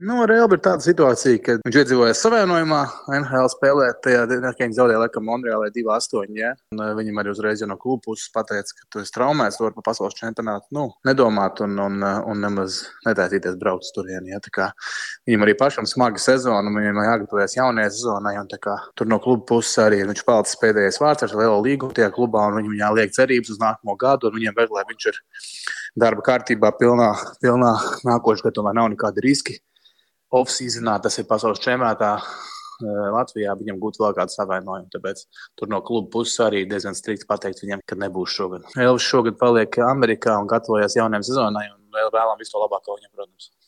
Ar Elbu ir tāda situācija, ka viņš iedzīvoja savienojumā, NHL spēlē tajā dienā, ka viņi zaudēja laikam Monreālē 2-8. Ja? Viņam arī uzreiz no kluba puses pateica, ka tu esi traumēts, tu vari pa pasaules čempionātu nedomāt un nemaz netaisīties braukt turieni. Ja? Viņam arī pašam smaga sezona, viņam jāgatavojas jaunajai sezonai. Tur no kluba puses arī viņš palicis pēdējais vārds ar lielo līgumu tajā klubā, un viņam liek cerības uz nākamo gadu, un viņiem vajag, lai viņš ir darba kārtībā pilnā nākošajā gadā, tomēr nav nekādi riski. Off-seasonā, tas ir pasaules čempionātā Latvijā, viņam gūt vēl kādu savainojumu. Tāpēc tur no kluba puses arī diezgan strikti pateikt viņam, ka nebūs šogad. Elvis šogad paliek Amerikā un gatavojas jaunajam sezonai un vēlam visu to labāko viņam, protams.